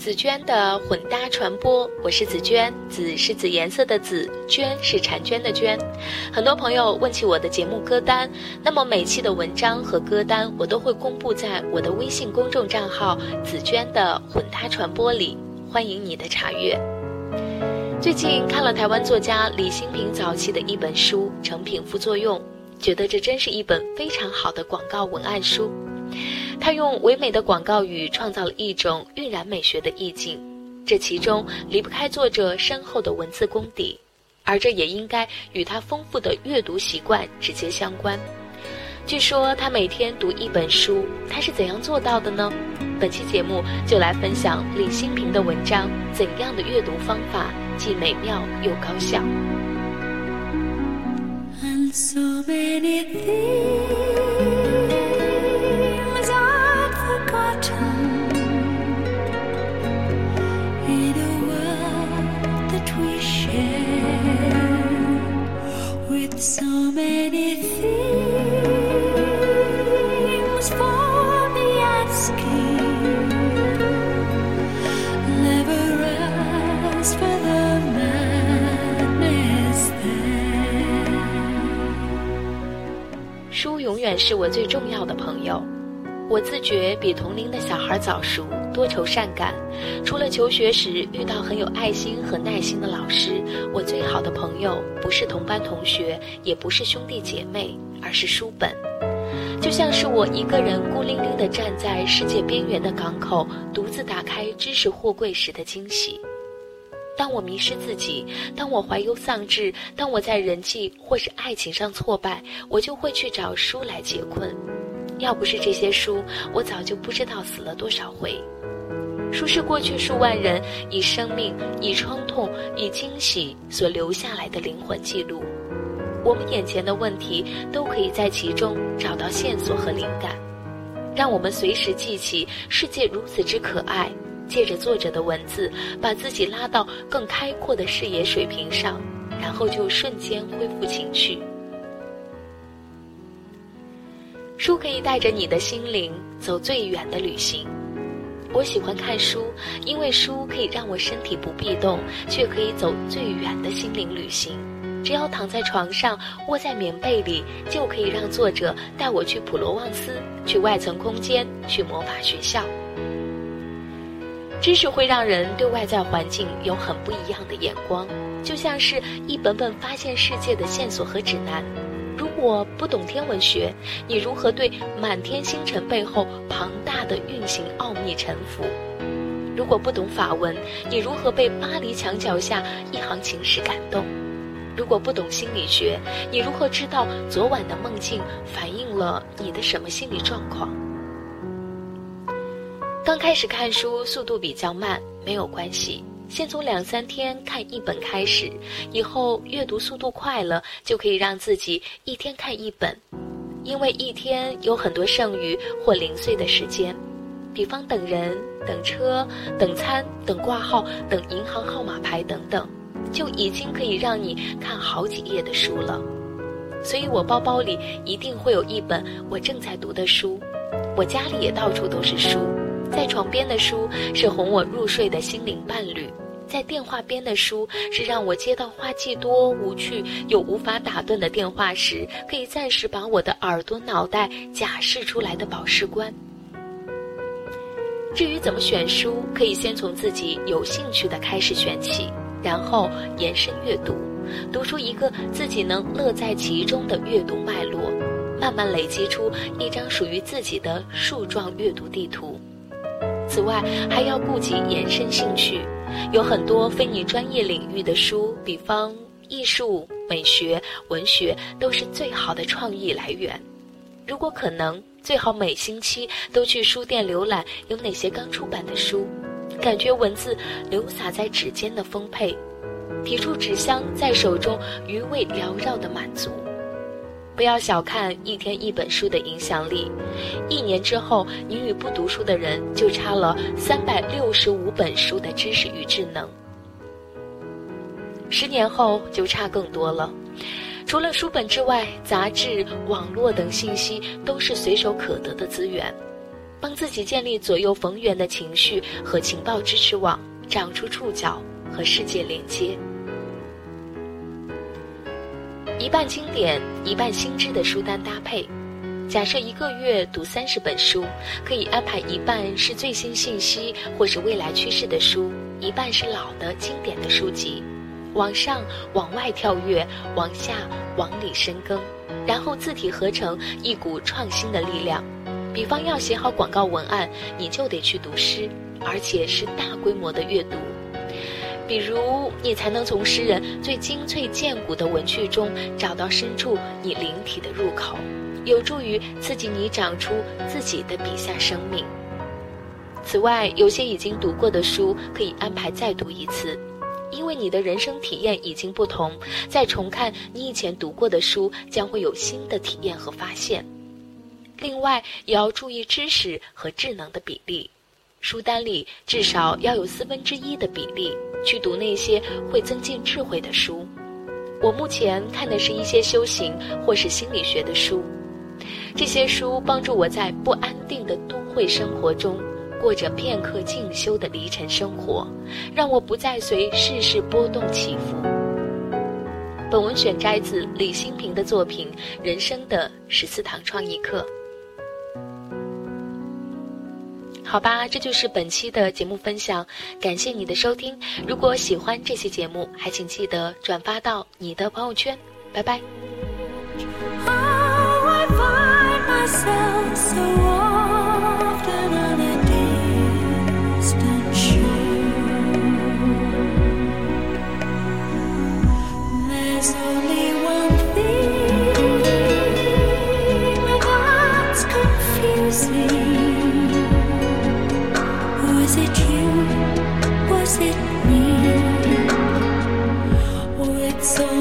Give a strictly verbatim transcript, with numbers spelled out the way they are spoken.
紫娟的混搭传播，我是紫娟，紫是紫颜色的紫，娟是婵娟的娟。很多朋友问起我的节目歌单，那么每期的文章和歌单我都会公布在我的微信公众账号紫娟的混搭传播里，欢迎你的查阅。最近看了台湾作家李欣平早期的一本书《成品副作用》，觉得这真是一本非常好的广告文案书。他用唯美的广告语创造了一种晕染美学的意境，这其中离不开作者深厚的文字功底，而这也应该与他丰富的阅读习惯直接相关。据说他每天读一本书，他是怎样做到的呢？本期节目就来分享李欣平的文章，怎样的阅读方法既美妙又高效。 And so many things I've forgotten in a world that we share, with so many things for the asking, never ask for the madness there. 书永远是我最重要的朋友。我自觉比同龄的小孩早熟，多愁善感。除了求学时遇到很有爱心和耐心的老师，我最好的朋友不是同班同学，也不是兄弟姐妹，而是书本。就像是我一个人孤零零地站在世界边缘的港口，独自打开知识货柜时的惊喜。当我迷失自己，当我怀忧丧志，当我在人际或是爱情上挫败，我就会去找书来解困。要不是这些书，我早就不知道死了多少回。书是过去数万人以生命、以创痛、以惊喜所留下来的灵魂记录。我们眼前的问题都可以在其中找到线索和灵感，让我们随时记起世界如此之可爱，借着作者的文字把自己拉到更开阔的视野水平上，然后就瞬间恢复情绪。书可以带着你的心灵走最远的旅行。我喜欢看书，因为书可以让我身体不必动，却可以走最远的心灵旅行。只要躺在床上，窝在棉被里，就可以让作者带我去普罗旺斯，去外层空间，去魔法学校。知识会让人对外在环境有很不一样的眼光，就像是一本本发现世界的线索和指南。如果不懂天文学，你如何对满天星辰背后庞大的运行奥秘臣服？如果不懂法文，你如何被巴黎墙脚下一行情诗感动？如果不懂心理学，你如何知道昨晚的梦境反映了你的什么心理状况？刚开始看书速度比较慢，没有关系，先从两三天看一本开始，以后阅读速度快了，就可以让自己一天看一本，因为一天有很多剩余或零碎的时间，比方等人、等车、等餐、等挂号、等银行号码牌等等，就已经可以让你看好几页的书了。所以我包包里一定会有一本我正在读的书，我家里也到处都是书。在床边的书是哄我入睡的心灵伴侣，在电话边的书是让我接到话既多无趣又无法打断的电话时，可以暂时把我的耳朵脑袋假释出来的保释官。至于怎么选书，可以先从自己有兴趣的开始选起，然后延伸阅读，读出一个自己能乐在其中的阅读脉络，慢慢累积出一张属于自己的树状阅读地图。此外，还要顾及延伸兴趣，有很多非你专业领域的书，比方艺术、美学、文学，都是最好的创意来源。如果可能，最好每星期都去书店浏览有哪些刚出版的书，感觉文字流洒在指尖的丰沛，提出纸香在手中余味缭绕的满足。不要小看一天一本书的影响力，一年之后，你与不读书的人就差了三百六十五本书的知识与智能。十年后就差更多了。除了书本之外，杂志、网络等信息都是随手可得的资源。 帮自己建立左右逢源的情绪和情报支持网，长出触角和世界连接。一半经典，一半新知的书单搭配。假设一个月读三十本书，可以安排一半是最新信息或是未来趋势的书，一半是老的经典的书籍。往上往外跳跃，往下往里深耕，然后字体合成一股创新的力量。比方要写好广告文案，你就得去读诗，而且是大规模的阅读。比如你才能从诗人最精粹见骨的文句中找到深处你灵体的入口，有助于刺激你长出自己的笔下生命。此外，有些已经读过的书可以安排再读一次，因为你的人生体验已经不同，再重看你以前读过的书，将会有新的体验和发现。另外，也要注意知识和智能的比例，书单里至少要有四分之一的比例去读那些会增进智慧的书。我目前看的是一些修行或是心理学的书，这些书帮助我在不安定的都会生活中过着片刻静修的离尘生活，让我不再随世事波动起伏。本文选摘自李新平的作品《人生的十四堂创意课》。好吧，这就是本期的节目分享，感谢你的收听。如果喜欢这期节目，还请记得转发到你的朋友圈。拜拜。 Was it you? Was it me? Oh, it's so